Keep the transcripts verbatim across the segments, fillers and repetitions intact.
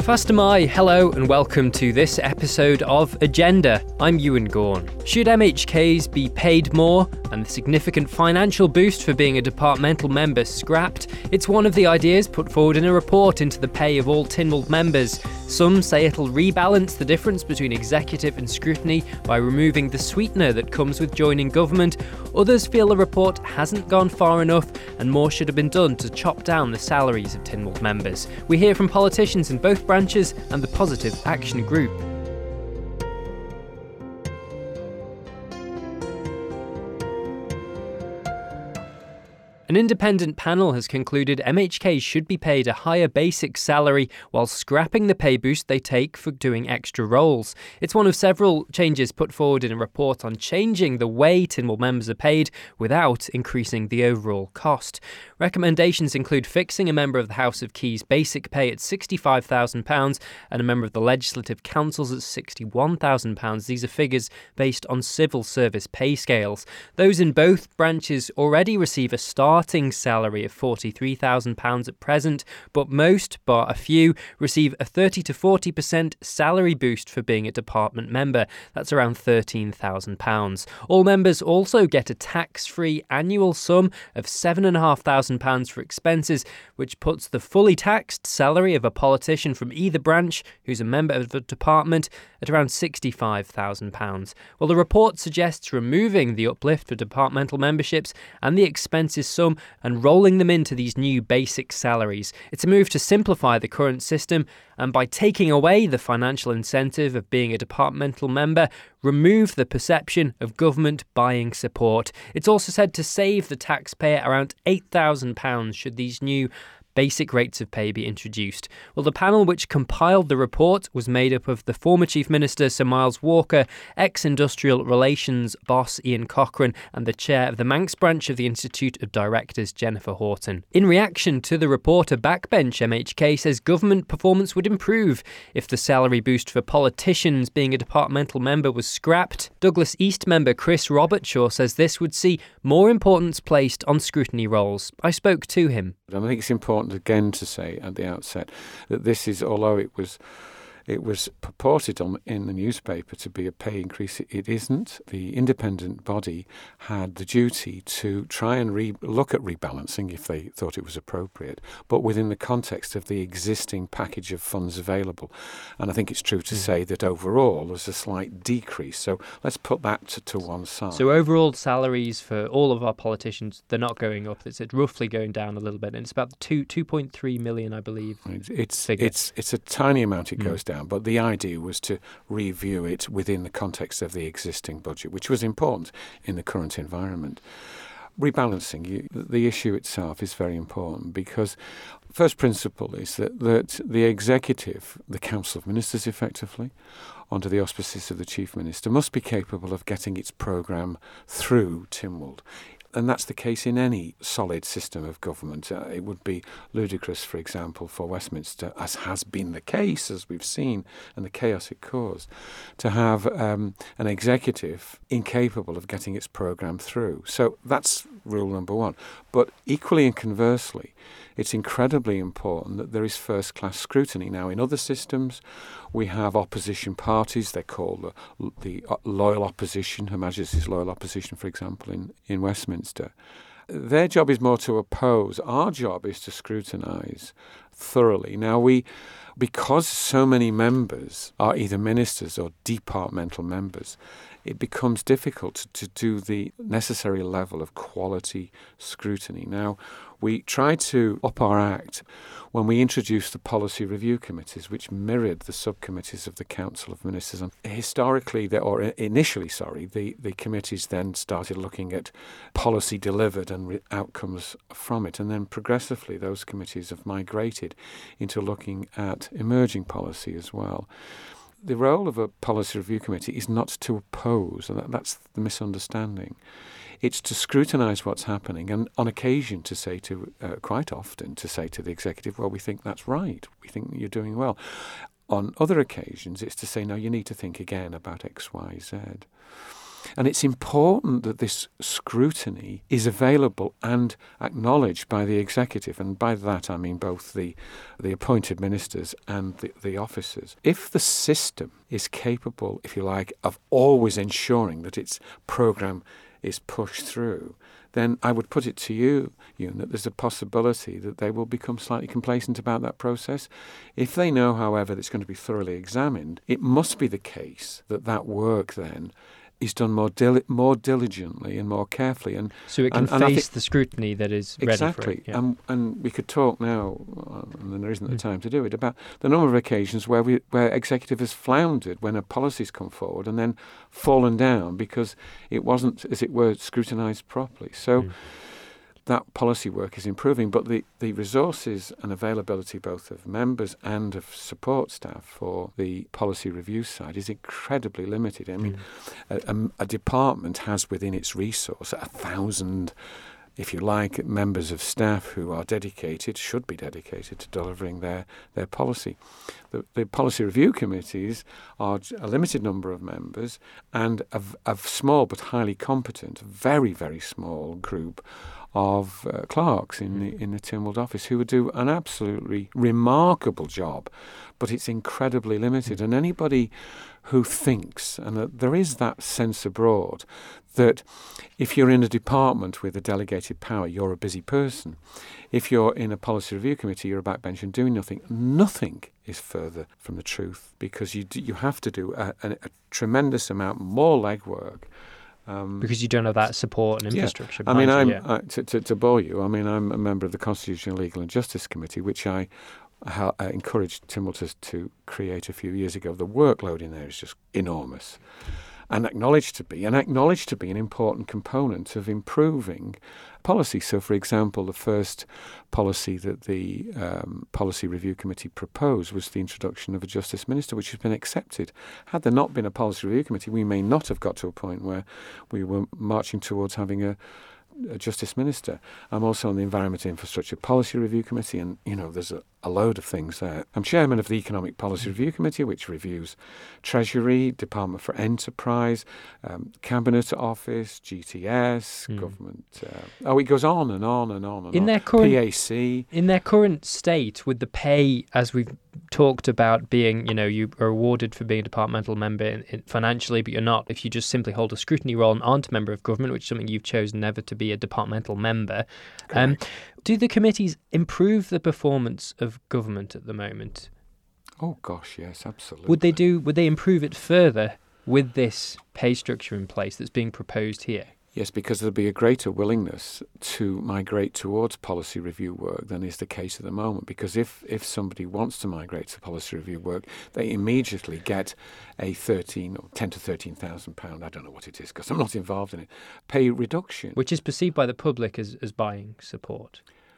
Fastamai, hello and welcome to this episode of Agenda. I'm Ewan Gorn. Should M H Ks be paid more and the significant financial boost for being a departmental member scrapped? It's one of the ideas put forward in a report into the pay of all Tynwald members. Some say it'll rebalance the difference between executive and scrutiny by removing the sweetener that comes with joining government. Others feel the report hasn't gone far enough and more should have been done to chop down the salaries of Tynwald members. We hear from politicians in both branches and the Positive Action Group. An independent panel has concluded M H Ks should be paid a higher basic salary while scrapping the pay boost they take for doing extra roles. It's one of several changes put forward in a report on changing the way Tynwald members are paid without increasing the overall cost. Recommendations include fixing a member of the House of Keys basic pay at sixty-five thousand pounds and a member of the Legislative Councils at sixty-one thousand pounds. These are figures based on civil service pay scales. Those in both branches already receive a starting salary of forty-three thousand pounds at present, but most, bar a few, receive a thirty to forty percent salary boost for being a department member. That's around thirteen thousand pounds. All members also get a tax-free annual sum of seven thousand five hundred pounds for expenses, which puts the fully taxed salary of a politician from either branch who's a member of the department at around sixty-five thousand pounds. Well, the report suggests removing the uplift for departmental memberships and the expenses sum and rolling them into these new basic salaries. It's a move to simplify the current system and, by taking away the financial incentive of being a departmental member, remove the perception of government buying support. It's also said to save the taxpayer around eight thousand pounds should these new basic rates of pay be introduced. Well, the panel which compiled the report was made up of the former Chief Minister Sir Miles Walker, ex-Industrial Relations boss Ian Cochrane, and the chair of the Manx branch of the Institute of Directors, Jennifer Horton. In reaction to the report, a backbench M H K says government performance would improve if the salary boost for politicians being a departmental member was scrapped. Douglas East member Chris Robertshaw says this would see more importance placed on scrutiny roles. I spoke to him. I think it's important again to say at the outset that this is, although it was it was purported on, in the newspaper to be a pay increase, it isn't. The independent body had the duty to try and re- look at rebalancing if they thought it was appropriate, but within the context of the existing package of funds available. And I think it's true to mm. say that overall there's a slight decrease. So let's put that to, to one side. So overall salaries for all of our politicians, they're not going up. It's roughly going down a little bit. And it's about two, two point three million, I believe. It's, it's, it's, it's a tiny amount it mm. goes down. But the idea was to review it within the context of the existing budget, which was important in the current environment. Rebalancing, you, the issue itself is very important because first principle is that, that the executive, the Council of Ministers effectively, under the auspices of the Chief Minister, must be capable of getting its programme through Tynwald. And that's the case in any solid system of government. Uh, it would be ludicrous, for example, for Westminster, as has been the case, as we've seen, and the chaos it caused, to have um, an executive incapable of getting its programme through. So that's rule number one. But equally and conversely, it's incredibly important that there is first-class scrutiny. Now, in other systems, we have opposition parties. They're called the, the loyal opposition, Her Majesty's loyal opposition, for example, in, in Westminster. Their job is more to oppose. Our job is to scrutinise thoroughly. Now, we, because so many members are either ministers or departmental members, it becomes difficult to do the necessary level of quality scrutiny. Now, we tried to up our act when we introduced the policy review committees, which mirrored the subcommittees of the Council of Ministers. And historically, they, or initially, sorry, the, the committees then started looking at policy delivered and re- outcomes from it. And then progressively, those committees have migrated into looking at emerging policy as well. The role of a policy review committee is not to oppose, and that, that's the misunderstanding. It's to scrutinise what's happening and on occasion to say to, uh, quite often, to say to the executive, well, we think that's right. We think that you're doing well. On other occasions, it's to say, no, you need to think again about X, Y, Z. And it's important that this scrutiny is available and acknowledged by the executive, and by that I mean both the, the appointed ministers and the, the officers. If the system is capable, if you like, of always ensuring that its programme is pushed through, then I would put it to you, Ewan, that there's a possibility that they will become slightly complacent about that process. If they know, however, that it's going to be thoroughly examined, it must be the case that that work then is done more dil- more diligently and more carefully. And so it can and, and face the scrutiny that is ready exactly. for it. Yeah. And, and we could talk now, and there isn't the time to do it, about the number of occasions where we where executive has floundered when a policy's come forward and then fallen down because it wasn't, as it were, scrutinised properly. So mm. that policy work is improving, but the, the resources and availability both of members and of support staff for the policy review side is incredibly limited. I mean, mm. a, a department has within its resource a thousand, if you like, members of staff who are dedicated, should be dedicated to delivering their, their policy. The, the policy review committees are a limited number of members and a, a small but highly competent, very, very small group of uh, clerks in the, in the Tynwald office who would do an absolutely remarkable job, but it's incredibly limited. And anybody who thinks, and that there is that sense abroad, that if you're in a department with a delegated power, you're a busy person. If you're in a policy review committee, you're a backbencher and doing nothing. Nothing is further from the truth, because you do, you have to do a, a, a tremendous amount more legwork. Um, because you don't have that support and infrastructure. Yeah. I mean, I'm, yeah. uh, to, to, to bore you, I mean, I'm a member of the Constitutional, Legal and Justice Committee, which I uh, encouraged Tynwald to, to create a few years ago. The workload in there is just enormous, and acknowledged to be, and acknowledged to be an important component of improving policy. So, for example, the first policy that the um, Policy Review Committee proposed was the introduction of a Justice Minister, which has been accepted. Had there not been a Policy Review Committee, we may not have got to a point where we were marching towards having a, a Justice Minister. I'm also on the Environment and Infrastructure Policy Review Committee, and, you know, there's a, a load of things there. I'm chairman of the Economic Policy Review Committee, which reviews Treasury, Department for Enterprise, um, Cabinet Office, G T S, mm. government. Uh, oh, it goes on and on and on and in on. Their current, P A C. In their current state, with the pay, as we've talked about, being, you know, you are awarded for being a departmental member in, in financially, but you're not if you just simply hold a scrutiny role and aren't a member of government, which is something you've chosen never to be a departmental member. Um, do the committees improve the performance of government at the moment? Oh gosh, yes, absolutely. Would they do? Would they improve it further with this pay structure in place that's being proposed here? Yes, because there'll be a greater willingness to migrate towards policy review work than is the case at the moment. Because if, if somebody wants to migrate to policy review work, they immediately get a thirteen or ten to thirteen thousand pound. I don't know what it is because I'm not involved in it. Pay reduction, which is perceived by the public as, as buying support.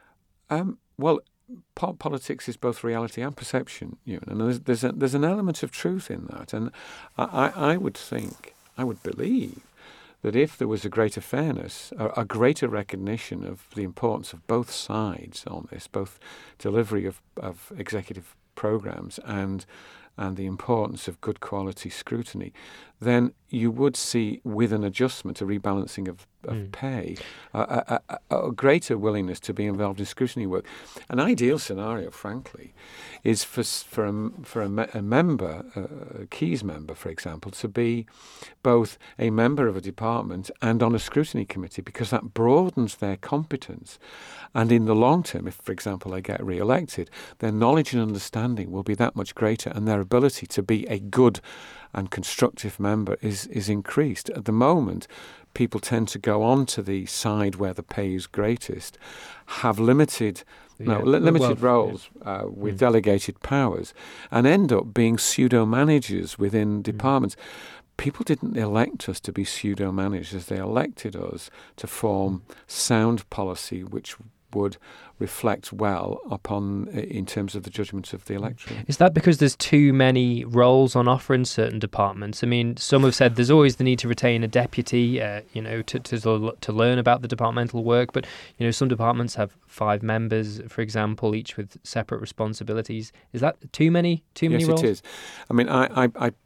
Um, well, po- politics is both reality and perception, you know, and there's there's, a, there's an element of truth in that, and I, I, I would think, I would believe, that if there was a greater fairness, a, a greater recognition of the importance of both sides on this, both delivery of, of executive programmes and and the importance of good quality scrutiny, then you would see, with an adjustment, a rebalancing of, of mm. pay, a, a, a, a greater willingness to be involved in scrutiny work. An ideal scenario, frankly, is for for a, for a, me- a member, a Keys member, for example, to be both a member of a department and on a scrutiny committee, because that broadens their competence. And in the long term, if, for example, they get re-elected, their knowledge and understanding will be that much greater, and their ability to be a good and constructive member is, is increased. At the moment, people tend to go on to the side where the pay is greatest, have limited yeah. no, li- limited well, roles yeah. uh, with mm. delegated powers, and end up being pseudo-managers within mm. departments. People didn't elect us to be pseudo-managers. They elected us to form sound policy which would reflect well upon, in terms of the judgment of the electorate. Is that because there's too many roles on offer in certain departments? I mean, some have said there's always the need to retain a deputy, uh, you know, to, to to learn about the departmental work. But, you know, some departments have five members, for example, each with separate responsibilities. Is that too many? Too many yes, roles? Yes, it is. I mean, I, I, I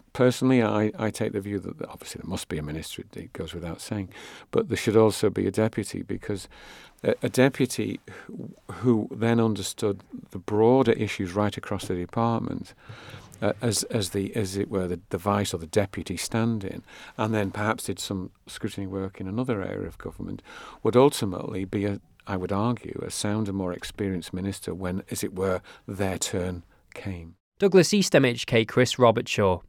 Personally, I, I take the view that obviously there must be a minister, it goes without saying, but there should also be a deputy, because a, a deputy who, who then understood the broader issues right across the department uh, as as the as it were the, the vice or the deputy stand-in, and then perhaps did some scrutiny work in another area of government, would ultimately be a, I would argue, a sounder, more experienced minister when, as it were, their turn came. Douglas East M H K Chris Robertshaw.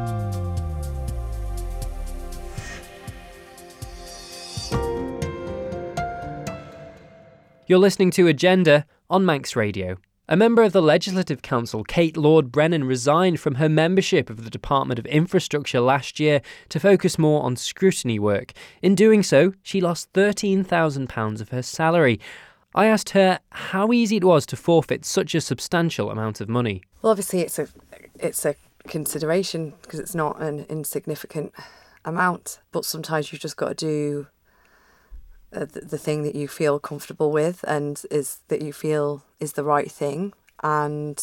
You're listening to Agenda on Manx Radio. A member of the Legislative Council, Kate Lord-Brennan, resigned from her membership of the Department of Infrastructure last year to focus more on scrutiny work. In doing so, she lost thirteen thousand pounds of her salary. I asked her how easy it was to forfeit such a substantial amount of money. Well, obviously it's a it's a consideration because it's not an insignificant amount, but sometimes you've just got to do uh, the, the thing that you feel comfortable with and is that you feel is the right thing, and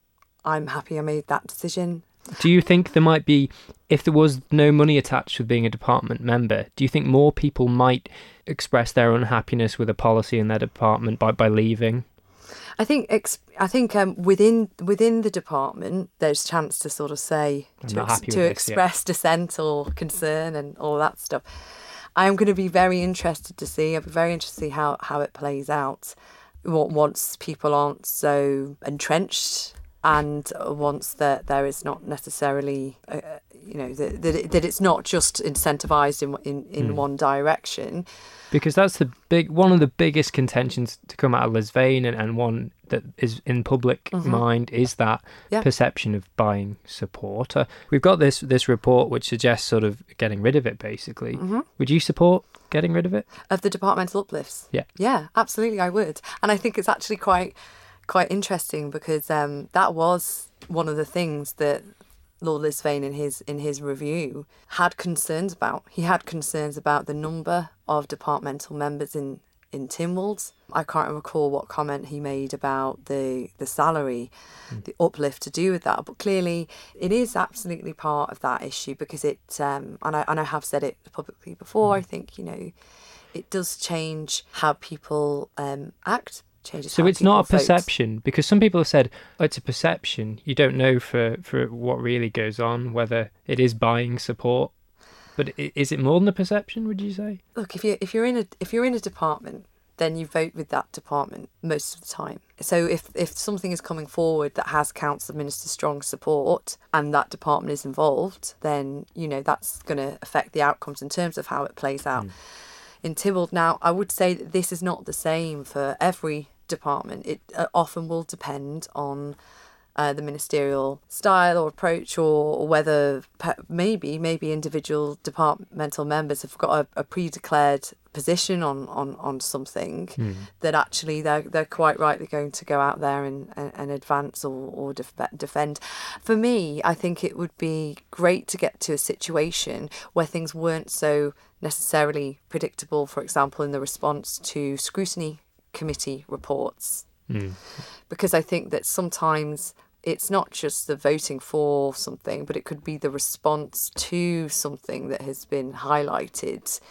I'm happy I made that decision. Do you think there might be, if there was no money attached with being a department member, do you think more people might express their unhappiness with a policy in their department by, by leaving? I think ex- I think um, within within the department, there's chance to sort of say, I'm to, not happy to with express this, yeah. dissent or concern and all that stuff. I'm going to be very interested to see. I'll be very interested to see how, how it plays out. Once people aren't so entrenched, and once that there is not necessarily, uh, you know, that that, it, that it's not just incentivised in in, in mm. one direction. Because that's the big one of the biggest contentions to come out of Lisvane, and, and one that is in public mm-hmm. mind is that yeah. perception of buying support. Uh, we've got this this report which suggests sort of getting rid of it, basically. Mm-hmm. Would you support getting rid of it? Of the departmental uplifts? Yeah. Yeah, absolutely I would. And I think it's actually quite quite interesting because um, that was one of the things that Lord Lisvane in his in his review had concerns about. He had concerns about the number of departmental members in, in Tynwald. I can't recall what comment he made about the, the salary, mm. the uplift to do with that. But clearly it is absolutely part of that issue because it, um, and, I, and I have said it publicly before, mm. I think, you know, it does change how people um, act. Changes so it's not a perception, vote. Because some people have said, oh, it's a perception. You don't know for, for what really goes on, whether it is buying support. But is it more than a perception, would you say? Look, if you if you're in a if you're in a department, then you vote with that department most of the time. So if if something is coming forward that has Council Minister strong support and that department is involved, then you know that's going to affect the outcomes in terms of how it plays out. Mm. In Tynwald now, I would say that this is not the same for every department. It uh, often will depend on uh, the ministerial style or approach, or, or whether pe- maybe maybe individual departmental members have got a, a pre-declared position on, on, on something mm. that actually they're they're quite rightly going to go out there and, and, and advance or, or def- defend. For me, I think it would be great to get to a situation where things weren't so necessarily predictable, for example, in the response to scrutiny committee reports. Mm. Because I think that sometimes it's not just the voting for something, but it could be the response to something that has been highlighted,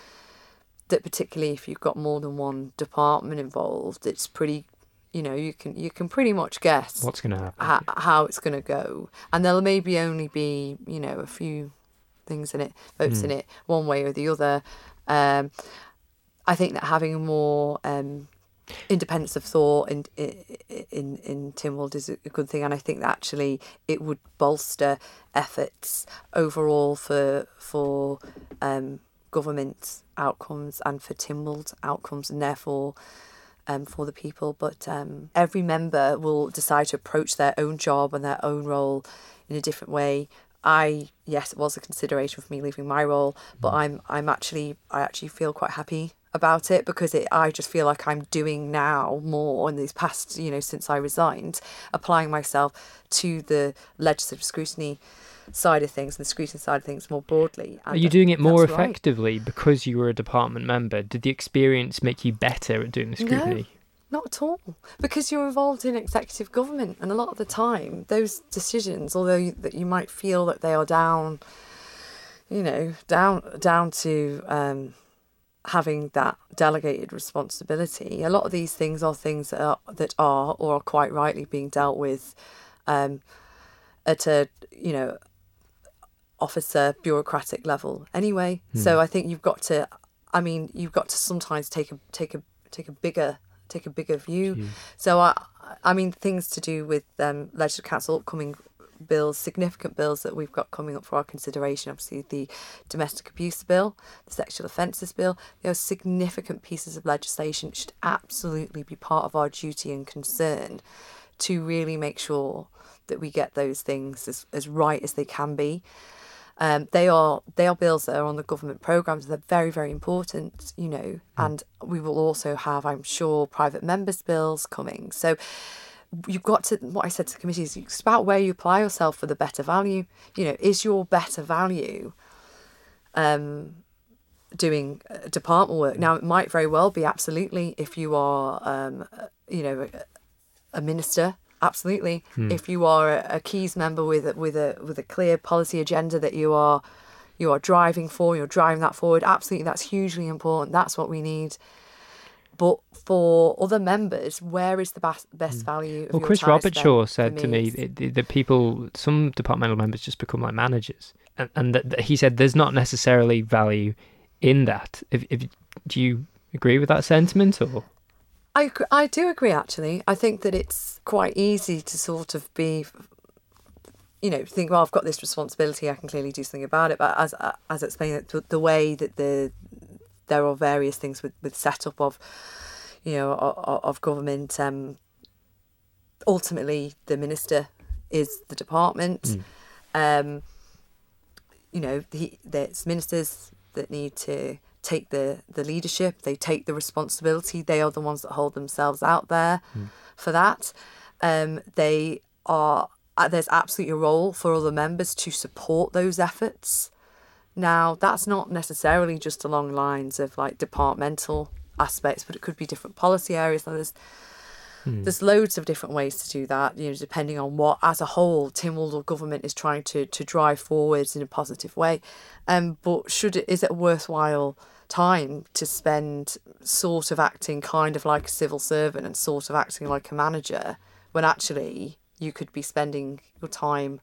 that particularly if you've got more than one department involved, it's pretty, you know, you can you can pretty much guess what's going to happen, ha- how it's going to go. And there'll maybe only be, you know, a few things in it, votes mm. in it, one way or the other. Um, I think that having more um, independence of thought in in in Tynwald is a good thing, and I think that actually it would bolster efforts overall for for um, government outcomes and for Tynwald outcomes, and therefore um, for the people. But um, every member will decide to approach their own job and their own role in a different way. I yes, it was a consideration for me leaving my role, but I'm I'm actually I actually feel quite happy about it because it I just feel like I'm doing now more in these past, you know, since I resigned, applying myself to the legislative scrutiny side of things and the scrutiny side of things more broadly. And are you doing it more effectively right. because you were a department member? Did the experience make you better at doing the scrutiny? Not at all, because you're involved in executive government, and a lot of the time, those decisions, although you, that you might feel that they are down, you know, down down to um, having that delegated responsibility, a lot of these things are things that are that are or are quite rightly being dealt with um, at a you know officer bureaucratic level anyway. Mm. So I think you've got to, I mean, you've got to sometimes take a take a take a bigger. take a bigger view. Mm. So, I I mean, things to do with um, Legislative Council upcoming bills, significant bills that we've got coming up for our consideration, obviously the Domestic Abuse Bill, the Sexual Offences Bill, they are significant pieces of legislation. It should absolutely be part of our duty and concern to really make sure that we get those things as, as right as they can be. Um, they are they are bills that are on the government programmes. They're very, very important, you know, and we will also have, I'm sure, private members' bills coming. So you've got to, what I said to the committee is it's about where you apply yourself for the better value. You know, is your better value um, doing department work? Now, it might very well be, absolutely, if you are, um, you know, a, a minister. Absolutely. Hmm. If you are a, a Keys member with a, with a with a clear policy agenda that you are you are driving for, you're driving that forward, absolutely, that's hugely important. That's what we need. But for other members, where is the best, best value of well, your Chris time Robertshaw spent? said to me that, that people, some departmental members just become like managers. And, and that, that he said there's not necessarily value in that. If, if, do you agree with that sentiment, or...? I, I do agree, actually. I think that it's quite easy to sort of be, you know, think, well, I've got this responsibility, I can clearly do something about it. But as as explained, the, the way that the there are various things with, with setup of, you know, of, of government, um, ultimately the minister is the department. Mm. Um, you know, the, there's ministers that need to take the, the leadership, they take the responsibility, they are the ones that hold themselves out there mm. for that. Um, they are, there's absolutely a role for other members to support those efforts. Now, that's not necessarily just along lines of like departmental aspects, but it could be different policy areas. Now, there's mm. there's loads of different ways to do that, you know, depending on what, as a whole, Tynwald government is trying to to drive forwards in a positive way. Um, but should it, is it a worthwhile time to spend sort of acting kind of like a civil servant and sort of acting like a manager when actually you could be spending your time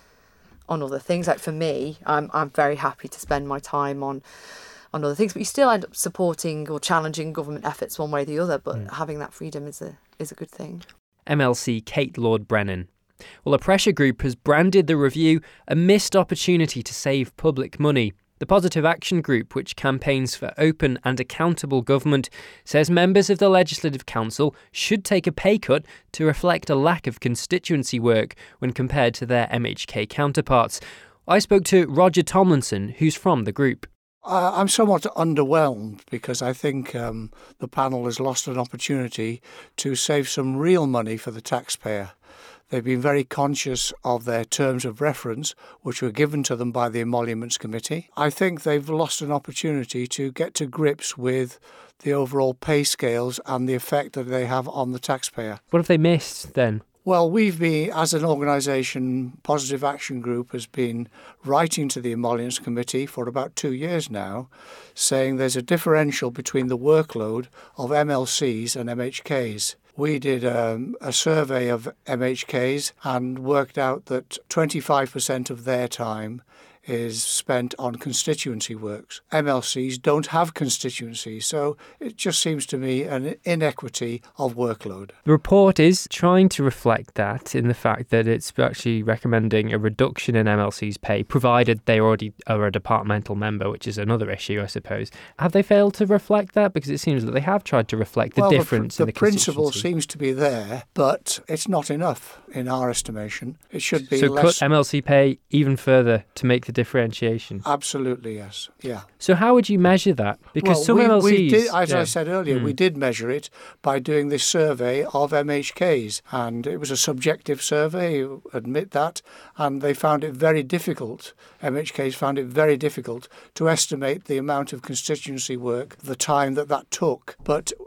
on other things? Like for me, I'm I'm very happy to spend my time on on other things, but you still end up supporting or challenging government efforts one way or the other, but mm. having that freedom is a is a good thing. M L C Kate Lord-Brennan. Well, a pressure group has branded the review a missed opportunity to save public money. The Positive Action Group, which campaigns for open and accountable government, says members of the Legislative Council should take a pay cut to reflect a lack of constituency work when compared to their M H K counterparts. I spoke to Roger Tomlinson, who's from the group. Uh, I'm somewhat underwhelmed because I think um, the panel has lost an opportunity to save some real money for the taxpayer. They've been very conscious of their terms of reference, which were given to them by the Emoluments Committee. I think they've lost an opportunity to get to grips with the overall pay scales and the effect that they have on the taxpayer. What have they missed then? Well, we've been, as an organisation, Positive Action Group has been writing to the Emoluments Committee for about two years now, saying there's a differential between the workload of M L Cs and M H Ks. We did um, a survey of M H Ks and worked out that twenty-five percent of their time is spent on constituency works. M L Cs don't have constituencies, so it just seems to me an inequity of workload. The report is trying to reflect that in the fact that it's actually recommending a reduction in M L C's pay, provided they already are a departmental member, which is another issue, I suppose. Have they failed to reflect that? Because it seems that they have tried to reflect the well, difference the, the in the principle seems to be there, but it's not enough in our estimation. It should be so less. Cut M L C pay even further to make the differentiation. Absolutely, yes. Yeah. So how would you measure that? Because well, some we, M L Cs... We did, as yeah. I said earlier, mm. we did measure it by doing this survey of M H Ks, and it was a subjective survey, admit that, and they found it very difficult, M H Ks found it very difficult to estimate the amount of constituency work, the time that that took. But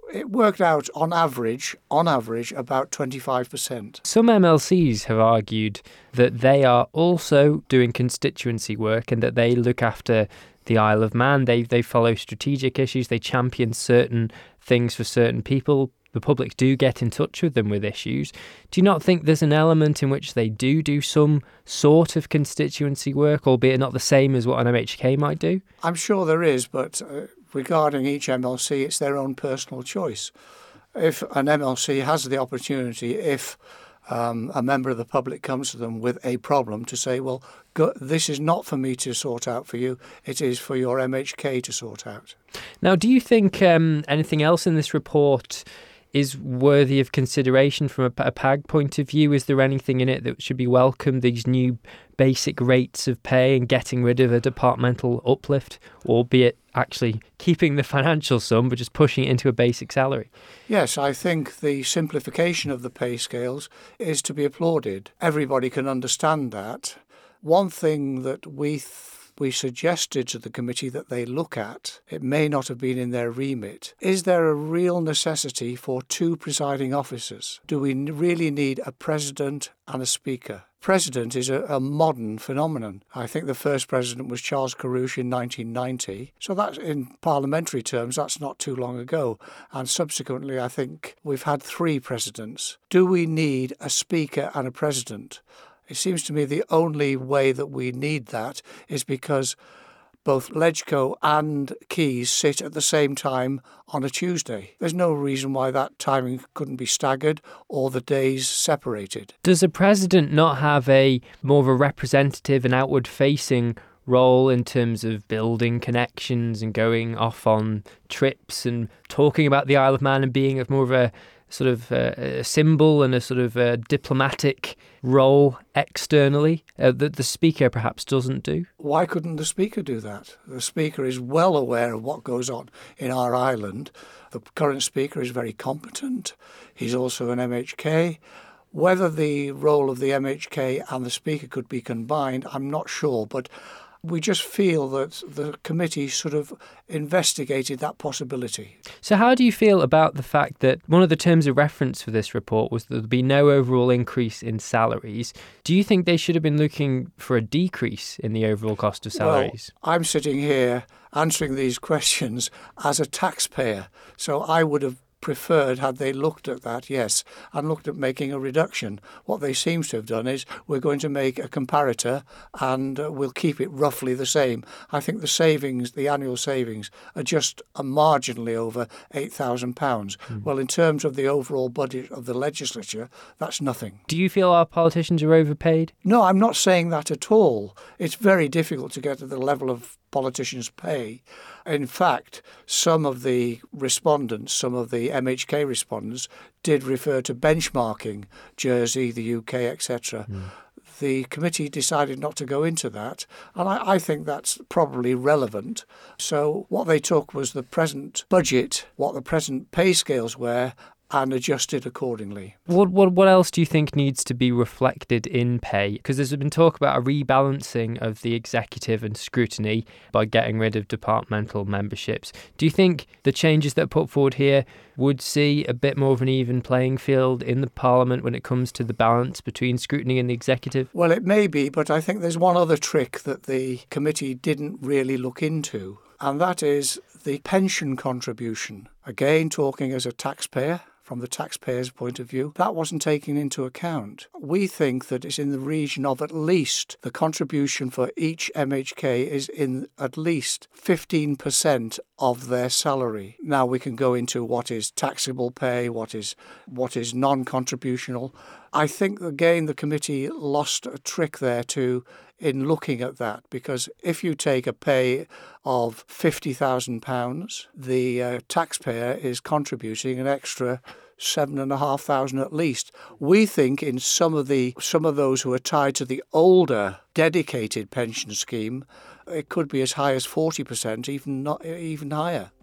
it worked out on average, on average, about twenty-five percent. Some M L Cs have argued that they are also doing constituency work and that they look after the Isle of Man. They they follow strategic issues. They champion certain things for certain people. The public do get in touch with them with issues. Do you not think there's an element in which they do do some sort of constituency work, albeit not the same as what an M H K might do? I'm sure there is, but uh, regarding each M L C, it's their own personal choice. If an M L C has the opportunity, if um, a member of the public comes to them with a problem, to say, well, go, this is not for me to sort out for you, it is for your M H K to sort out. Now, do you think um, anything else in this report is worthy of consideration from a, a P A G point of view? Is there anything in it that should be welcomed, these new basic rates of pay and getting rid of a departmental uplift, albeit actually keeping the financial sum but just pushing it into a basic salary? Yes, I think the simplification of the pay scales is to be applauded. Everybody can understand that. One thing that we th- we suggested to the committee that they look at, it may not have been in their remit, is there a real necessity for two presiding officers? Do we really need a president and a speaker? President is a, a modern phenomenon. I think the first president was Charles Carrouche in nineteen ninety. So that's, in parliamentary terms, that's not too long ago. And subsequently, I think we've had three presidents. Do we need a speaker and a president? It seems to me the only way that we need that is because both Legco and Keys sit at the same time on a Tuesday. There's no reason why that timing couldn't be staggered or the days separated. Does a president not have a more of a representative and outward-facing role in terms of building connections and going off on trips and talking about the Isle of Man and being more of a sort of uh, a symbol and a sort of a diplomatic role externally uh, that the Speaker perhaps doesn't do? Why couldn't the Speaker do that? The Speaker is well aware of what goes on in our island. The current Speaker is very competent. He's also an M H K. Whether the role of the M H K and the Speaker could be combined, I'm not sure, but we just feel that the committee sort of investigated that possibility. So how do you feel about the fact that one of the terms of reference for this report was that there'd be no overall increase in salaries? Do you think they should have been looking for a decrease in the overall cost of salaries? Well, I'm sitting here answering these questions as a taxpayer, so I would have preferred, had they looked at that, yes, and looked at making a reduction. What they seem to have done is we're going to make a comparator and uh, we'll keep it roughly the same. I think the savings, the annual savings, are just uh, marginally over eight thousand pounds. Mm. Well, in terms of the overall budget of the legislature, that's nothing. Do you feel our politicians are overpaid? No, I'm not saying that at all. It's very difficult to get to the level of politicians' pay. In fact, some of the respondents, some of the M H K respondents, did refer to benchmarking Jersey, the U K, et cetera. Mm. The committee decided not to go into that, and I, I think that's probably relevant. So what they took was the present budget, what the present pay scales were, and adjusted accordingly. What what what else do you think needs to be reflected in pay? Because there's been talk about a rebalancing of the executive and scrutiny by getting rid of departmental memberships. Do you think the changes that are put forward here would see a bit more of an even playing field in the Parliament when it comes to the balance between scrutiny and the executive? Well, it may be, but I think there's one other trick that the committee didn't really look into, and that is the pension contribution. Again, talking as a taxpayer, from the taxpayer's point of view, that wasn't taken into account. We think that it's in the region of at least, the contribution for each M H K is in at least fifteen percent of their salary. Now we can go into what is taxable pay, what is what is non-contributional. I think, again, the committee lost a trick there too in looking at that, because if you take a pay of fifty thousand pounds, the uh, taxpayer is contributing an extra seven and a half thousand at least. We think in some of the some of those who are tied to the older dedicated pension scheme, it could be as high as forty percent, even not even higher.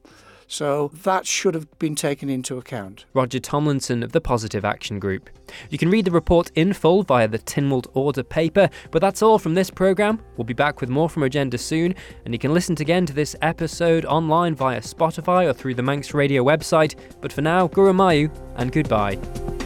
So that should have been taken into account. Roger Tomlinson of the Positive Action Group. You can read the report in full via the Tynwald Order paper, but that's all from this programme. We'll be back with more from Agenda soon, and you can listen again to this episode online via Spotify or through the Manx Radio website. But for now, Guru Mayu and goodbye.